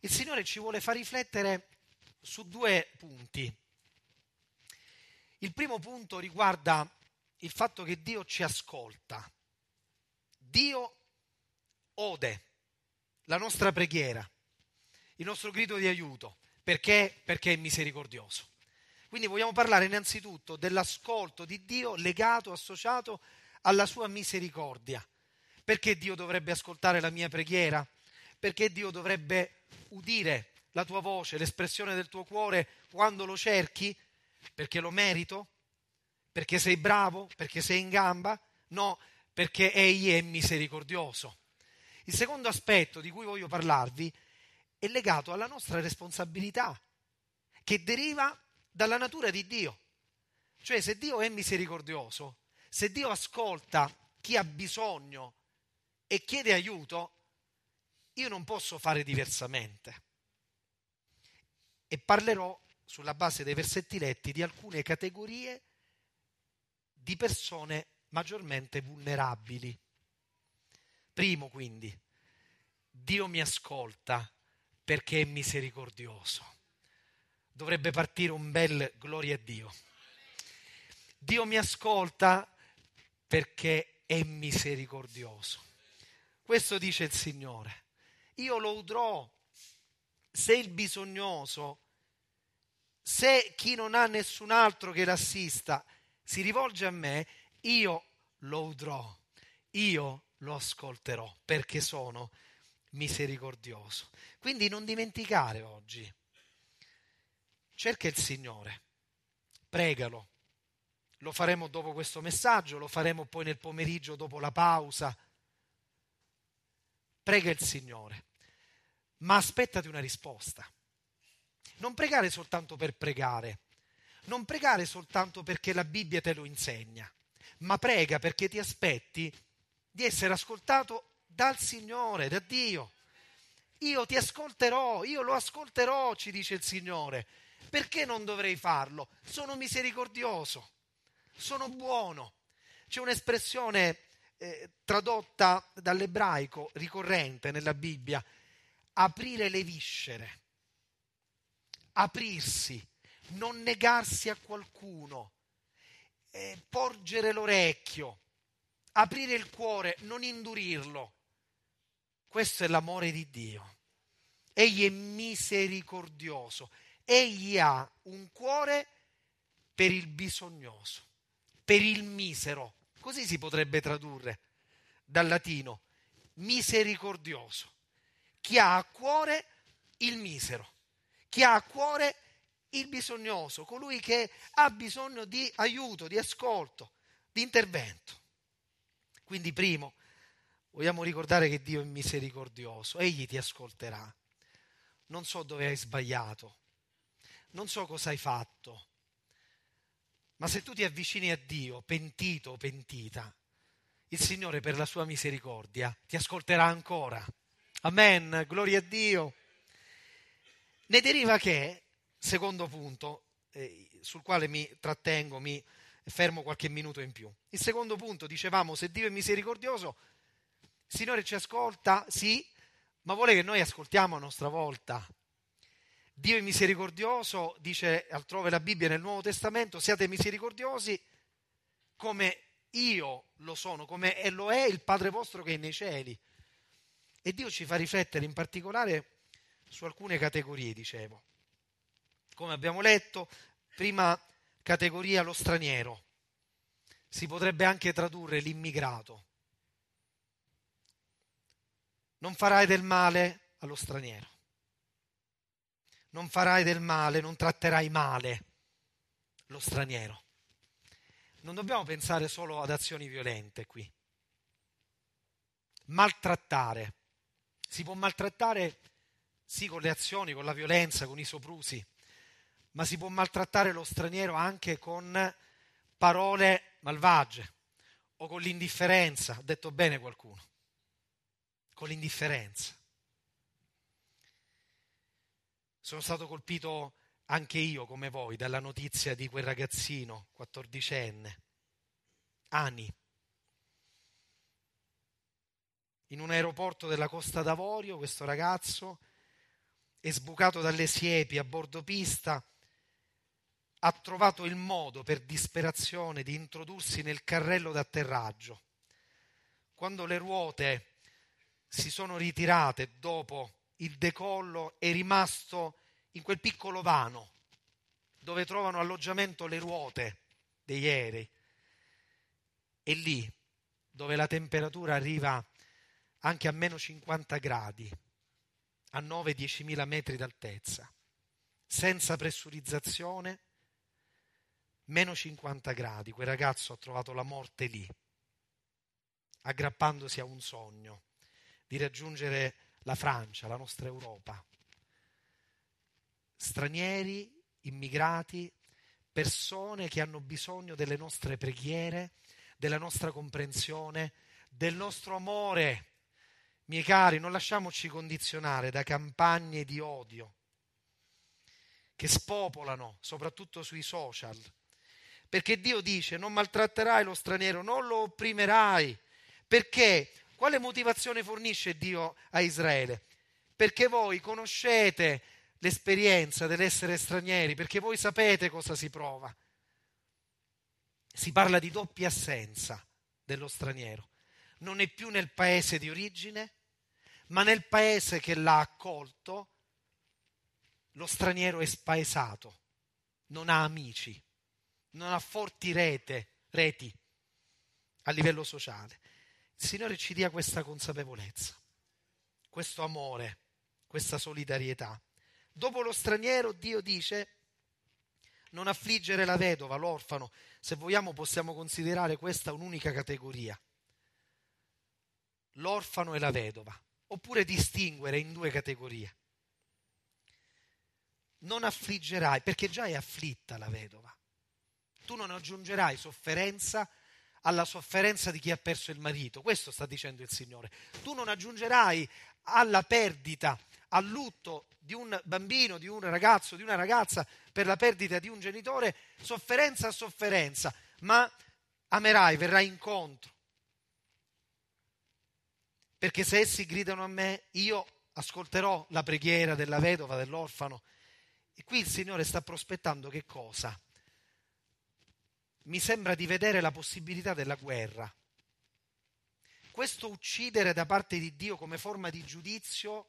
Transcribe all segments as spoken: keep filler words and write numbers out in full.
il Signore ci vuole far riflettere su due punti. Il primo punto riguarda il fatto che Dio ci ascolta. Dio ode la nostra preghiera, il nostro grido di aiuto. Perché? Perché è misericordioso. Quindi vogliamo parlare innanzitutto dell'ascolto di Dio legato, associato alla sua misericordia. Perché Dio dovrebbe ascoltare la mia preghiera? Perché Dio dovrebbe udire la tua voce, l'espressione del tuo cuore quando lo cerchi? Perché lo merito? Perché sei bravo? Perché sei in gamba? No, perché Egli è misericordioso. Il secondo aspetto di cui voglio parlarvi è legato alla nostra responsabilità, che deriva dalla natura di Dio. Cioè, se Dio è misericordioso, se Dio ascolta chi ha bisogno e chiede aiuto, io non posso fare diversamente. E parlerò, sulla base dei versetti letti, di alcune categorie di persone maggiormente vulnerabili. Primo, quindi, Dio mi ascolta perché è misericordioso. Dovrebbe partire un bel gloria a Dio. Dio mi ascolta perché è misericordioso. Questo dice il Signore. Io lo udrò. Se il bisognoso, se chi non ha nessun altro che l'assista si rivolge a me, io lo udrò, io lo ascolterò, perché sono misericordioso. Quindi non dimenticare oggi, cerca il Signore, pregalo. Lo faremo dopo questo messaggio, lo faremo poi nel pomeriggio dopo la pausa. Prega il Signore, ma aspettati una risposta. Non pregare soltanto per pregare, non pregare soltanto perché la Bibbia te lo insegna, ma prega perché ti aspetti di essere ascoltato dal Signore, da Dio. Io ti ascolterò, io lo ascolterò, ci dice il Signore. Perché non dovrei farlo? Sono misericordioso, sono buono. C'è un'espressione eh, tradotta dall'ebraico ricorrente nella Bibbia: aprire le viscere, aprirsi, non negarsi a qualcuno, eh, porgere l'orecchio, aprire il cuore, non indurirlo. Questo è l'amore di Dio. Egli è misericordioso. Egli ha un cuore per il bisognoso, per il misero. Così si potrebbe tradurre dal latino, misericordioso. Chi ha a cuore il misero, chi ha a cuore il bisognoso, colui che ha bisogno di aiuto, di ascolto, di intervento. Quindi, primo, vogliamo ricordare che Dio è misericordioso, Egli ti ascolterà. Non so dove hai sbagliato, non so cosa hai fatto, ma se tu ti avvicini a Dio, pentito o pentita, il Signore per la sua misericordia ti ascolterà ancora. Amen, gloria a Dio. Ne deriva che, secondo punto, eh, sul quale mi trattengo, mi fermo qualche minuto in più. Il secondo punto, dicevamo, se Dio è misericordioso, il Signore ci ascolta, sì, ma vuole che noi ascoltiamo a nostra volta. Dio è misericordioso, dice altrove la Bibbia nel Nuovo Testamento, siate misericordiosi come io lo sono, come lo è il Padre vostro che è nei cieli. E Dio ci fa riflettere in particolare su alcune categorie, dicevo. Come abbiamo letto, prima categoria lo straniero, si potrebbe anche tradurre l'immigrato. Non farai del male allo straniero, non farai del male, non tratterai male lo straniero. Non dobbiamo pensare solo ad azioni violente qui. Maltrattare. Si può maltrattare, sì, con le azioni, con la violenza, con i soprusi, ma si può maltrattare lo straniero anche con parole malvagie o con l'indifferenza, ha detto bene qualcuno, con l'indifferenza. Sono stato colpito anche io, come voi, dalla notizia di quel ragazzino quattordicenne, Ani, in un aeroporto della Costa d'Avorio. Questo ragazzo e sbucato dalle siepi a bordo pista, ha trovato il modo per disperazione di introdursi nel carrello d'atterraggio. Quando le ruote si sono ritirate dopo il decollo, è rimasto in quel piccolo vano dove trovano alloggiamento le ruote degli aerei. E lì, dove la temperatura arriva anche a meno cinquanta gradi, a nove diecimila metri d'altezza, senza pressurizzazione, meno cinquanta gradi, quel ragazzo ha trovato la morte lì, aggrappandosi a un sogno di raggiungere la Francia, la nostra Europa. Stranieri, immigrati, persone che hanno bisogno delle nostre preghiere, della nostra comprensione, del nostro amore. Miei cari, non lasciamoci condizionare da campagne di odio che spopolano soprattutto sui social, perché Dio dice: non maltratterai lo straniero, non lo opprimerai. Perché? Quale motivazione fornisce Dio a Israele? Perché voi conoscete l'esperienza dell'essere stranieri, perché voi sapete cosa si prova. Si parla di doppia assenza dello straniero. Non è più nel paese di origine, ma nel paese che l'ha accolto lo straniero è spaesato, non ha amici, non ha forti rete, reti a livello sociale. Il Signore ci dia questa consapevolezza, questo amore, questa solidarietà. Dopo lo straniero Dio dice: non affliggere la vedova, l'orfano. Se vogliamo possiamo considerare questa un'unica categoria, l'orfano e la vedova, oppure distinguere in due categorie. Non affliggerai, perché già è afflitta la vedova. Tu non aggiungerai sofferenza alla sofferenza di chi ha perso il marito. Questo sta dicendo il Signore. Tu non aggiungerai alla perdita, al lutto di un bambino, di un ragazzo, di una ragazza per la perdita di un genitore, sofferenza a sofferenza, ma amerai, verrai incontro. Perché se essi gridano a me, io ascolterò la preghiera della vedova, dell'orfano. E qui il Signore sta prospettando che cosa? Mi sembra di vedere la possibilità della guerra. Questo uccidere da parte di Dio come forma di giudizio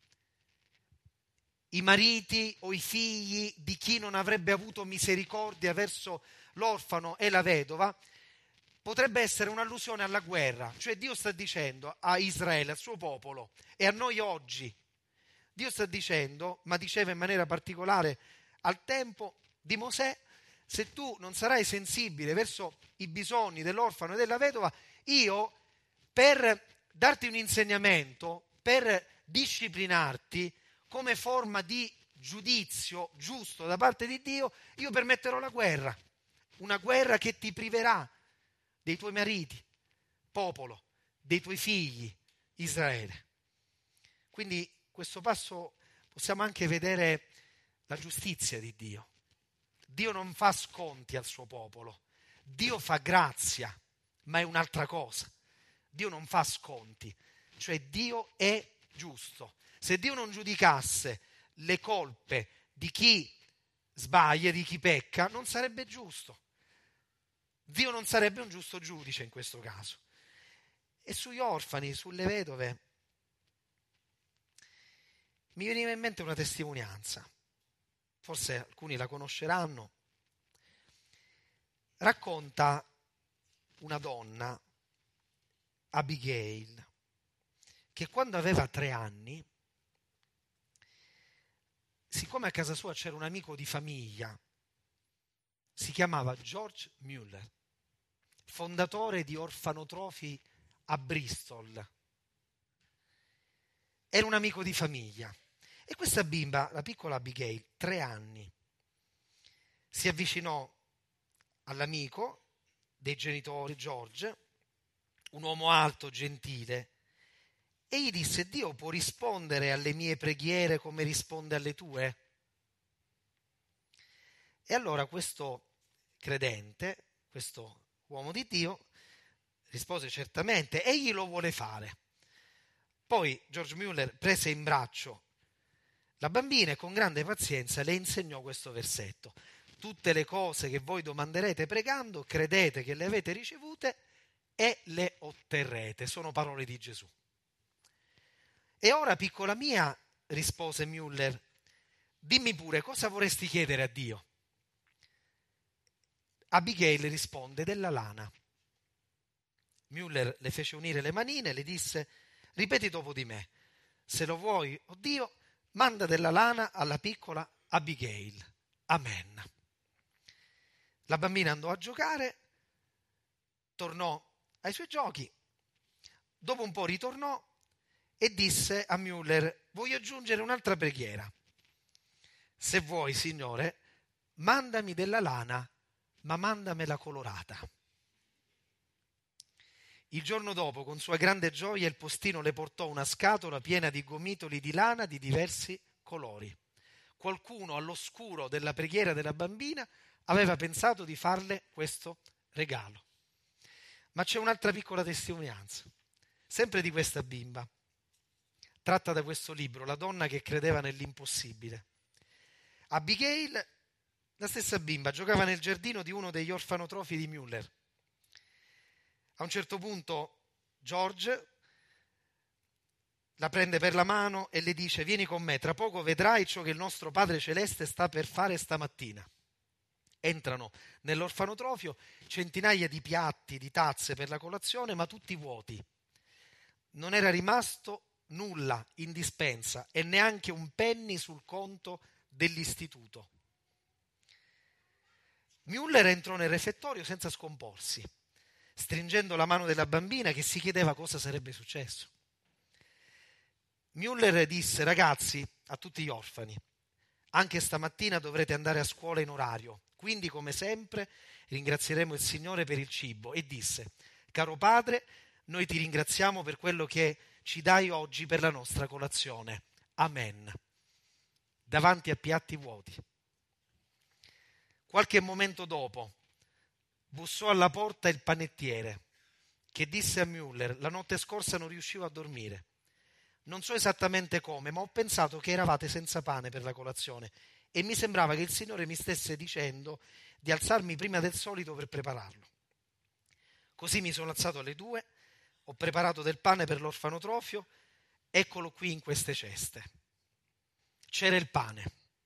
i mariti o i figli di chi non avrebbe avuto misericordia verso l'orfano e la vedova, potrebbe essere un'allusione alla guerra. Cioè Dio sta dicendo a Israele, al suo popolo e a noi oggi, Dio sta dicendo, ma diceva in maniera particolare al tempo di Mosè: se tu non sarai sensibile verso i bisogni dell'orfano e della vedova, io per darti un insegnamento, per disciplinarti come forma di giudizio giusto da parte di Dio, io permetterò la guerra, una guerra che ti priverà dei tuoi mariti, popolo, dei tuoi figli, Israele. Quindi questo passo possiamo anche vedere la giustizia di Dio. Dio non fa sconti al suo popolo, Dio fa grazia, ma è un'altra cosa. Dio non fa sconti, cioè Dio è giusto. Se Dio non giudicasse le colpe di chi sbaglia, di chi pecca, non sarebbe giusto. Dio non sarebbe un giusto giudice in questo caso. E sugli orfani, sulle vedove, mi veniva in mente una testimonianza. Forse alcuni la conosceranno. Racconta una donna, Abigail, che quando aveva tre anni, siccome a casa sua c'era un amico di famiglia, si chiamava George Mueller, fondatore di orfanotrofi a Bristol. Era un amico di famiglia. E questa bimba, la piccola Abigail, tre anni, si avvicinò all'amico dei genitori, George, un uomo alto, gentile, e gli disse: Dio può rispondere alle mie preghiere come risponde alle tue? E allora questo credente, questo uomo di Dio, rispose: certamente, egli lo vuole fare. Poi George Mueller prese in braccio La bambina con grande pazienza le insegnò questo versetto. Tutte le cose che voi domanderete pregando, credete che le avete ricevute e le otterrete. Sono parole di Gesù. E ora, piccola mia, rispose Müller, dimmi pure cosa vorresti chiedere a Dio. Abigail risponde della lana. Müller le fece unire le manine e le disse, ripeti dopo di me, se lo vuoi, o Dio, manda della lana alla piccola Abigail. Amen. La bambina andò a giocare, tornò ai suoi giochi, dopo un po' ritornò e disse a Müller, voglio aggiungere un'altra preghiera. Se vuoi, Signore, mandami della lana, ma mandamela colorata. Il giorno dopo, con sua grande gioia, il postino le portò una scatola piena di gomitoli di lana di diversi colori. Qualcuno, all'oscuro della preghiera della bambina, aveva pensato di farle questo regalo. Ma c'è un'altra piccola testimonianza, sempre di questa bimba, tratta da questo libro, La donna che credeva nell'impossibile. Abigail, la stessa bimba, giocava nel giardino di uno degli orfanotrofi di Müller. A un certo punto George la prende per la mano e le dice, vieni con me, tra poco vedrai ciò che il nostro Padre Celeste sta per fare stamattina. Entrano nell'orfanotrofio, centinaia di piatti, di tazze per la colazione, ma tutti vuoti. Non era rimasto nulla in dispensa e neanche un penny sul conto dell'istituto. Müller entrò nel refettorio senza scomporsi, stringendo la mano della bambina che si chiedeva cosa sarebbe successo. Müller disse, ragazzi, a tutti gli orfani, anche stamattina dovrete andare a scuola in orario, quindi come sempre ringrazieremo il Signore per il cibo. E disse, caro padre, noi ti ringraziamo per quello che ci dai oggi per la nostra colazione. Amen. Davanti a piatti vuoti. Qualche momento dopo bussò alla porta il panettiere, che disse a Müller, la notte scorsa non riuscivo a dormire. Non so esattamente come, ma ho pensato che eravate senza pane per la colazione e mi sembrava che il Signore mi stesse dicendo di alzarmi prima del solito per prepararlo. Così mi sono alzato alle due, ho preparato del pane per l'orfanotrofio, eccolo qui in queste ceste. C'era il pane.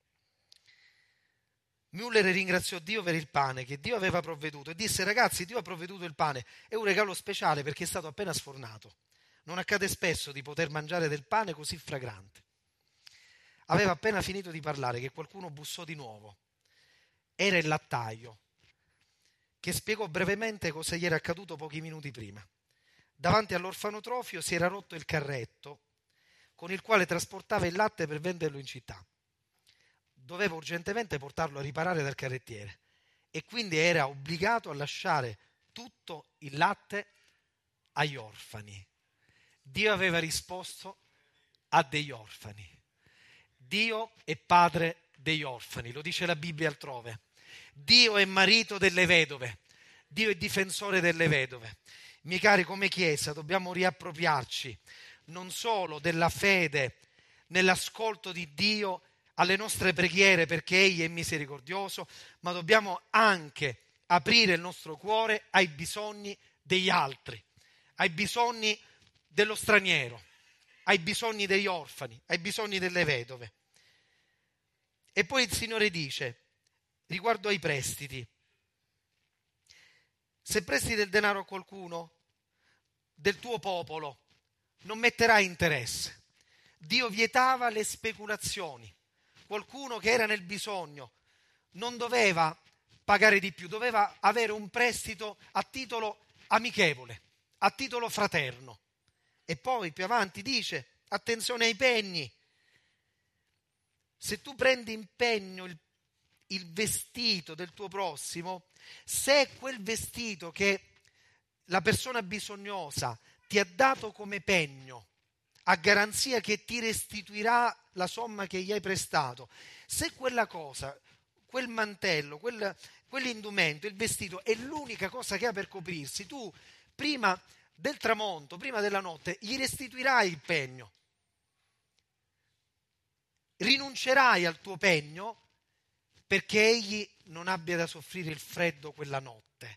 Müller ringraziò Dio per il pane che Dio aveva provveduto e disse, ragazzi, Dio ha provveduto il pane, è un regalo speciale perché è stato appena sfornato. Non accade spesso di poter mangiare del pane così fragrante. Aveva appena finito di parlare che qualcuno bussò di nuovo. Era il lattaio, che spiegò brevemente cosa gli era accaduto pochi minuti prima. Davanti all'orfanotrofio si era rotto il carretto con il quale trasportava il latte per venderlo in città. Doveva urgentemente portarlo a riparare dal carrettiere e quindi era obbligato a lasciare tutto il latte agli orfani. Dio aveva risposto a degli orfani. Dio è padre degli orfani, lo dice la Bibbia altrove. Dio è marito delle vedove, Dio è difensore delle vedove. Miei cari, come Chiesa dobbiamo riappropriarci non solo della fede nell'ascolto di Dio alle nostre preghiere perché Egli è misericordioso, ma dobbiamo anche aprire il nostro cuore ai bisogni degli altri, ai bisogni dello straniero, ai bisogni degli orfani, ai bisogni delle vedove. E poi il Signore dice, riguardo ai prestiti, se presti del denaro a qualcuno, del tuo popolo, non metterai interesse. Dio vietava le speculazioni. Qualcuno che era nel bisogno non doveva pagare di più, doveva avere un prestito a titolo amichevole, a titolo fraterno. E poi più avanti dice, attenzione ai pegni. Se tu prendi in pegno il, il vestito del tuo prossimo, se è quel vestito che la persona bisognosa ti ha dato come pegno, a garanzia che ti restituirà la somma che gli hai prestato, se quella cosa, quel mantello, quel, quell'indumento, il vestito è l'unica cosa che ha per coprirsi, tu prima del tramonto, prima della notte, gli restituirai il pegno. rinuncerai al tuo pegno perché egli non abbia da soffrire il freddo quella notte.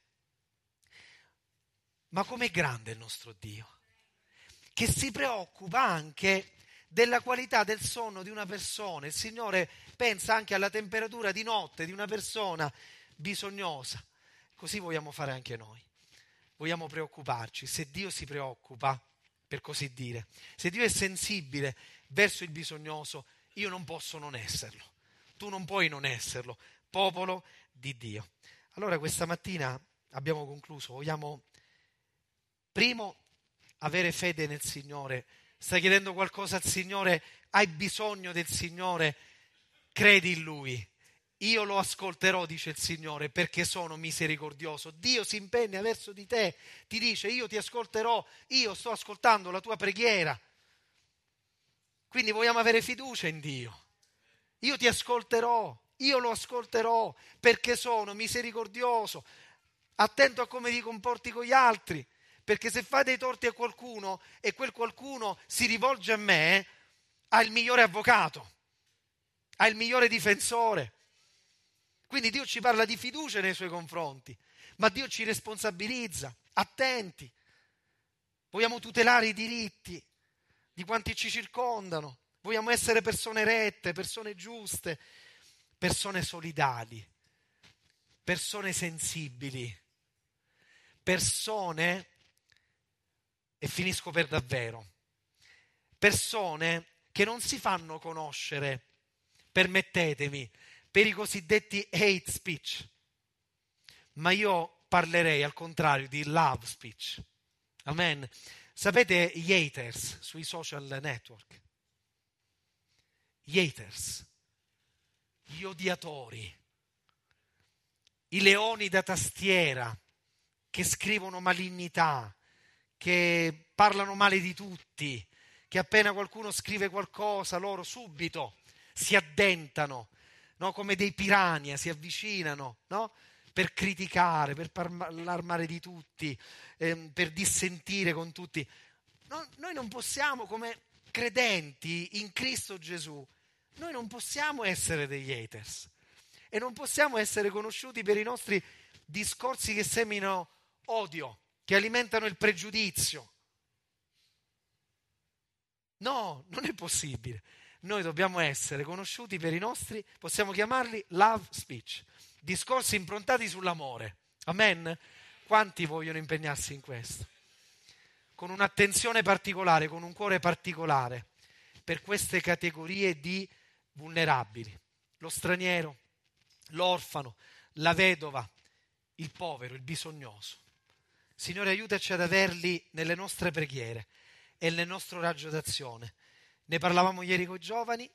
Ma com'è grande il nostro Dio, che si preoccupa anche della qualità del sonno di una persona. Il Signore pensa anche alla temperatura di notte di una persona bisognosa. Così vogliamo fare anche noi. Vogliamo preoccuparci. Se Dio si preoccupa, per così dire, se Dio è sensibile verso il bisognoso, io non posso non esserlo. Tu non puoi non esserlo, popolo di Dio. Allora questa mattina abbiamo concluso. Vogliamo, primo, avere fede nel Signore. Stai chiedendo qualcosa al Signore? Hai bisogno del Signore? Credi in Lui. Io lo ascolterò, dice il Signore, perché sono misericordioso. Dio si impegna verso di te, ti dice: io ti ascolterò, io sto ascoltando la tua preghiera. Quindi vogliamo avere fiducia in Dio. Io ti ascolterò, io lo ascolterò, perché sono misericordioso, attento a come ti comporti con gli altri, perché se fai dei torti a qualcuno e quel qualcuno si rivolge a me, ha il migliore avvocato, ha il migliore difensore. Quindi Dio ci parla di fiducia nei suoi confronti, ma Dio ci responsabilizza, attenti. Vogliamo tutelare i diritti di quanti ci circondano, vogliamo essere persone rette, persone giuste, persone solidali, persone sensibili, persone, e finisco per davvero, persone che non si fanno conoscere, permettetemi, per i cosiddetti hate speech, ma io parlerei al contrario di love speech. Amen. Sapete gli haters sui social network? Gli haters, gli odiatori, i leoni da tastiera che scrivono malignità, che parlano male di tutti, che appena qualcuno scrive qualcosa loro subito si addentano, no? Come dei piranha si avvicinano, no? Per criticare, per parlare male di tutti, ehm, per dissentire con tutti. No, noi non possiamo, come credenti in Cristo Gesù, noi non possiamo essere degli haters e non possiamo essere conosciuti per i nostri discorsi che seminano odio, che alimentano il pregiudizio. No, non è possibile. Noi dobbiamo essere conosciuti per i nostri, possiamo chiamarli love speech, discorsi improntati sull'amore. Amen? Quanti vogliono impegnarsi in questo? Con un'attenzione particolare, con un cuore particolare per queste categorie di vulnerabili: lo straniero, l'orfano, la vedova, il povero, il bisognoso. Signore, aiutaci ad averli nelle nostre preghiere e nel nostro raggio d'azione. Ne parlavamo ieri con i giovani.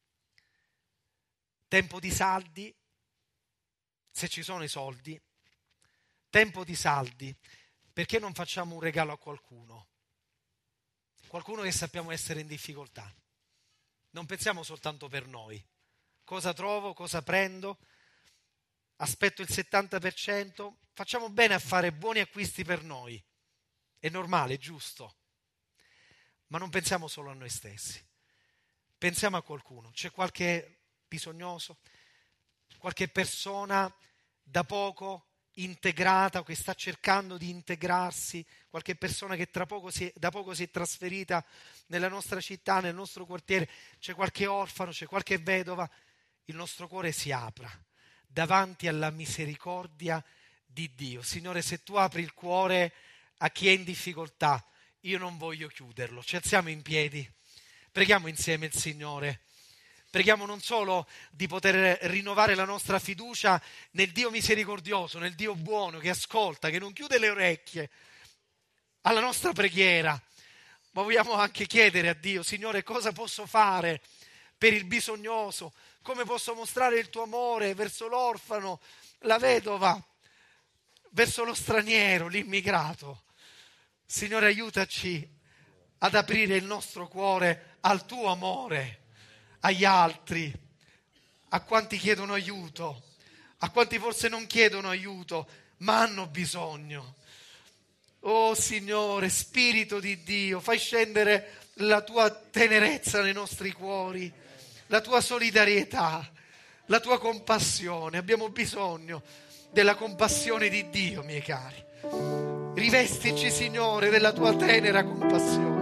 Tempo di saldi, se ci sono i soldi, tempo di saldi, perché non facciamo un regalo a qualcuno? Qualcuno che sappiamo essere in difficoltà. Non pensiamo soltanto per noi. Cosa trovo, cosa prendo? Aspetto il settanta per cento? Facciamo bene a fare buoni acquisti per noi. È normale, è giusto. Ma non pensiamo solo a noi stessi. Pensiamo a qualcuno. C'è qualche bisognoso? Qualche persona da poco integrata o che sta cercando di integrarsi? Qualche persona che tra poco si è, da poco si è trasferita nella nostra città, nel nostro quartiere? C'è qualche orfano? C'è qualche vedova? Il nostro cuore si apra davanti alla misericordia di Dio. Signore, se tu apri il cuore a chi è in difficoltà, io non voglio chiuderlo. Ci alziamo in piedi, preghiamo insieme il Signore. Preghiamo non solo di poter rinnovare la nostra fiducia nel Dio misericordioso, nel Dio buono che ascolta, che non chiude le orecchie alla nostra preghiera, ma vogliamo anche chiedere a Dio: Signore, cosa posso fare per il bisognoso? Come posso mostrare il tuo amore verso l'orfano, la vedova, verso lo straniero, l'immigrato? Signore, aiutaci ad aprire il nostro cuore al tuo amore, agli altri, a quanti chiedono aiuto, a quanti forse non chiedono aiuto, ma hanno bisogno. Oh Signore, Spirito di Dio, fai scendere la tua tenerezza nei nostri cuori, la tua solidarietà, la tua compassione. Abbiamo bisogno della compassione di Dio, miei cari. Rivestici, Signore, della tua tenera compassione.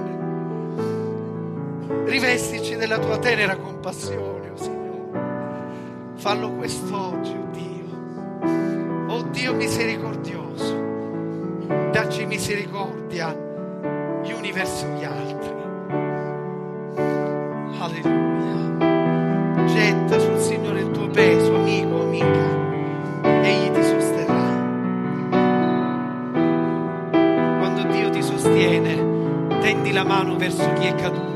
Rivestici della tua tenera compassione, oh Signore. Fallo quest'oggi, oh Dio. Oh Dio misericordioso, dacci misericordia gli uni verso gli altri. Alleluia. Getta sul Signore il tuo peso, amico, amica. Egli ti sosterrà. Quando Dio ti sostiene, tendi la mano verso chi è caduto.